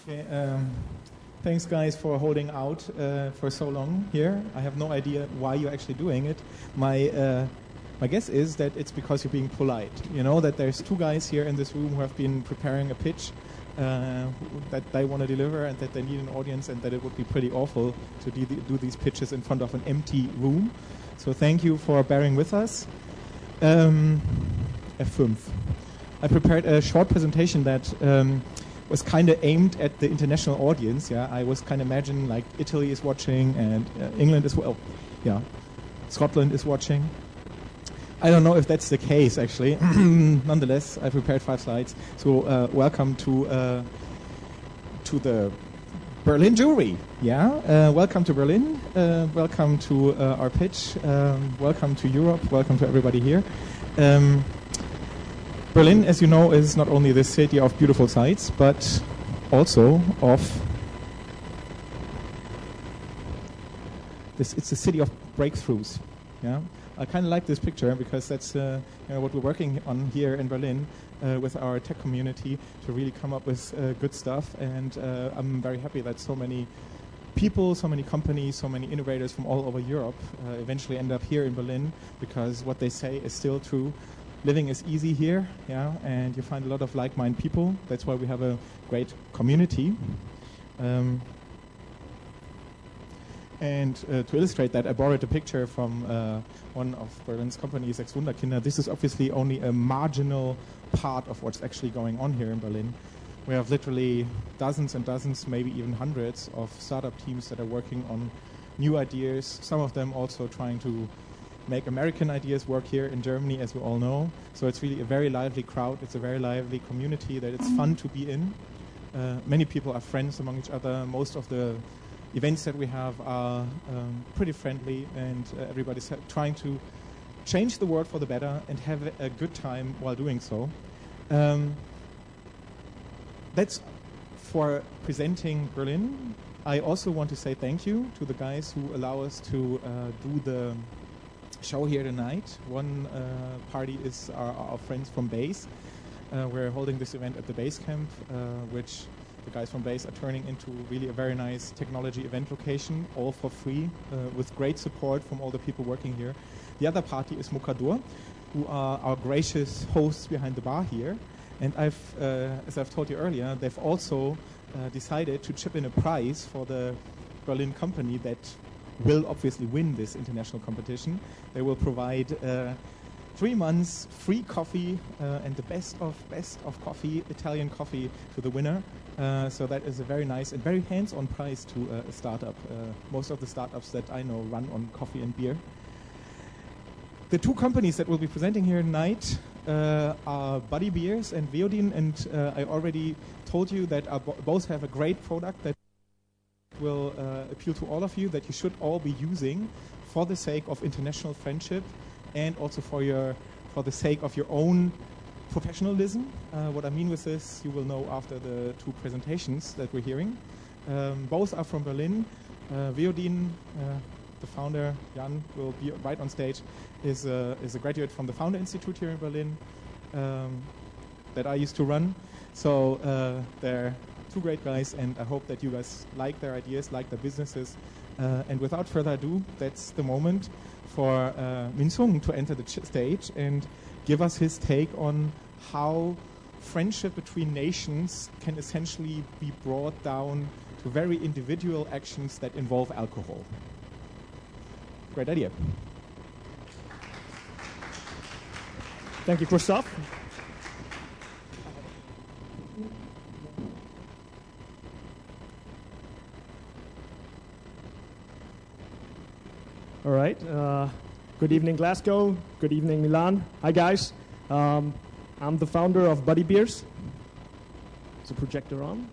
Okay, thanks, guys, for holding out for so long here. I have no idea why you're actually doing it. My guess is that it's because you're being polite. You know that there's two guys here in this room who have been preparing a pitch that they want to deliver and that they need an audience and that it would be pretty awful to do these pitches in front of an empty room. So thank you for bearing with us. F5. I prepared a short presentation that was kind of aimed at the international audience. Yeah, I was kind of imagining like Italy is watching and England is Scotland is watching. I don't know if that's the case actually. Nonetheless, I prepared 5 slides. So welcome to the Berlin jury. Yeah, welcome to Berlin. Welcome to our pitch. Welcome to Europe. Welcome to everybody here. Berlin, as you know, is not only the city of beautiful sights, but also of this. It's a city of breakthroughs. Yeah, I kind of like this picture because that's what we're working on here in Berlin with our tech community to really come up with good stuff. And I'm very happy that so many people, so many companies, so many innovators from all over Europe eventually end up here in Berlin because what they say is still true. Living is easy here, yeah, and you find a lot of like-minded people. That's why we have a great community. And to illustrate that, I borrowed a picture from one of Berlin's companies, Sechs Wunderkinder. This is obviously only a marginal part of what's actually going on here in Berlin. We have literally dozens and dozens, maybe even hundreds of startup teams that are working on new ideas, some of them also trying to make American ideas work here in Germany, as we all know. So it's really a very lively crowd. It's a very lively community that it's fun to be in. Many people are friends among each other. Most of the events that we have are pretty friendly, and everybody's trying to change the world for the better and have a good time while doing so. That's for presenting Berlin. I also want to say thank you to the guys who allow us to do the show here tonight. One party is our friends from BASE. We're holding this event at the BASE camp, which the guys from BASE are turning into really a very nice technology event location, all for free, with great support from all the people working here. The other party is Mocador, who are our gracious hosts behind the bar here. And as I've told you earlier, they've also decided to chip in a prize for the Berlin company that will obviously win this international competition. They will provide 3 months free coffee and the best of coffee, Italian coffee, to the winner. So that is a very nice and very hands-on prize to a startup. Most of the startups that I know run on coffee and beer. The 2 companies that will be presenting here tonight are Buddy Beers and Veodin, and I already told you that both have a great product that will appeal to all of you, that you should all be using for the sake of international friendship and also for the sake of your own professionalism. What I mean with this, you will know after the 2 presentations that we're hearing. Both are from Berlin. Veodin, the founder, Jan, will be right on stage, is a graduate from the Founder Institute here in Berlin that I used to run. So they're 2 great guys, and I hope that you guys like their ideas, like their businesses. And without further ado, that's the moment for Min Sung to enter the stage and give us his take on how friendship between nations can essentially be brought down to very individual actions that involve alcohol. Great idea. Thank you, Christoph. All right. Good evening, Glasgow. Good evening, Milan. Hi, guys. I'm the founder of Buddy Beers. Is the projector on?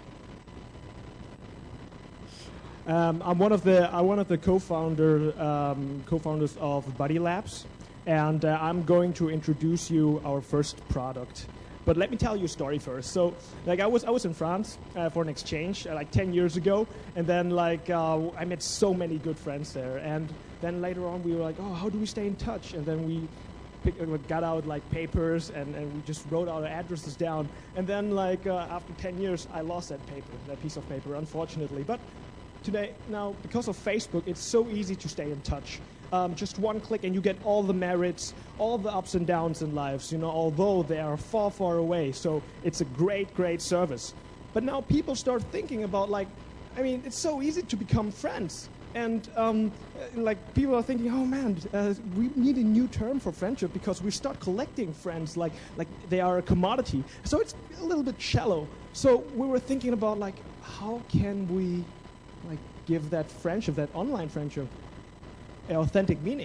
I'm one of the co-founders of Buddy Labs, and I'm going to introduce you our first product. But let me tell you a story first. So, I was in France for an exchange 10 years ago, and then I met so many good friends there. And then later on, we were like, oh, how do we stay in touch? And then we got out like papers and we just wrote our addresses down. And then like after 10 years, I lost that piece of paper, unfortunately. But today, now, because of Facebook, it's so easy to stay in touch. Just one click and you get all the merits, all the ups and downs in lives, although they are far, far away. So it's a great, great service. But now people start thinking about it's so easy to become friends. And people are thinking, oh man, we need a new term for friendship because we start collecting friends like they are a commodity. So it's a little bit shallow. So we were thinking about how can we give that friendship, that online friendship, an authentic meaning.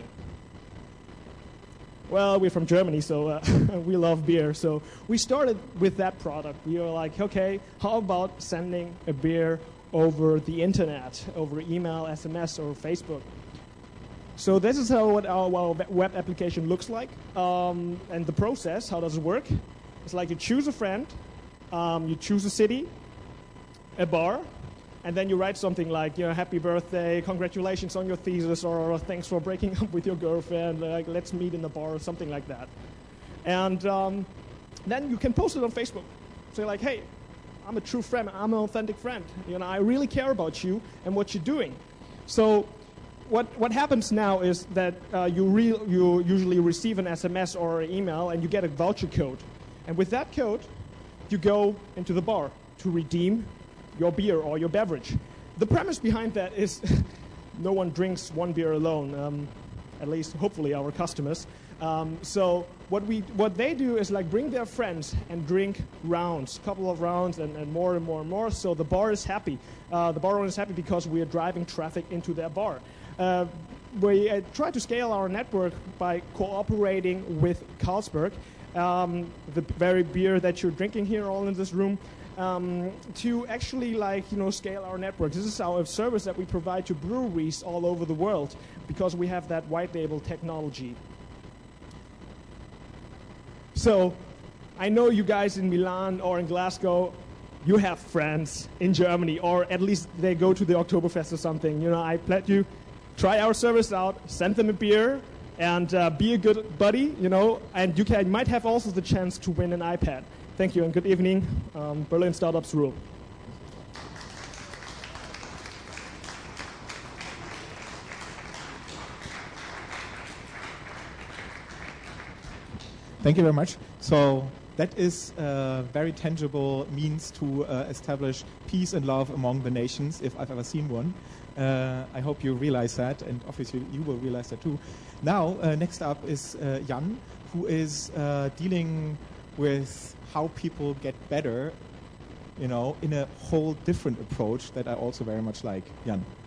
Well, we're from Germany, so we love beer. So we started with that product. We were like, okay, how about sending a beer over the internet, over email, SMS, or Facebook? So this is what our web application looks like. And the process, how does it work? It's like you choose a friend, you choose a city, a bar, and then you write something like, happy birthday, congratulations on your thesis, or thanks for breaking up with your girlfriend, let's meet in the bar, or something like that. And then you can post it on Facebook. Say like, hey, I'm a true friend, I'm an authentic friend. I really care about you and what you're doing. So what happens now is that you usually receive an SMS or an email and you get a voucher code. And with that code, you go into the bar to redeem your beer or your beverage. The premise behind that is no one drinks one beer alone, at least hopefully our customers. So what they do is bring their friends and drink rounds, a couple of rounds and more and more and more. So the bar is happy. The bar owner is happy because we are driving traffic into their bar. We try to scale our network by cooperating with Carlsberg, the very beer that you're drinking here all in this room, to actually scale our network. This is our service that we provide to breweries all over the world because we have that white label technology. So I know you guys in Milan or in Glasgow, you have friends in Germany, or at least they go to the Oktoberfest or something. I pledge you, try our service out, send them a beer, and be a good buddy, and you might have also the chance to win an iPad. Thank you and good evening. Berlin Startups rule. Thank you very much. So that is a very tangible means to establish peace and love among the nations, if I've ever seen one. I hope you realize that, and obviously you will realize that too. Now, next up is Jan, who is dealing with how people get better, in a whole different approach that I also very much like. Jan.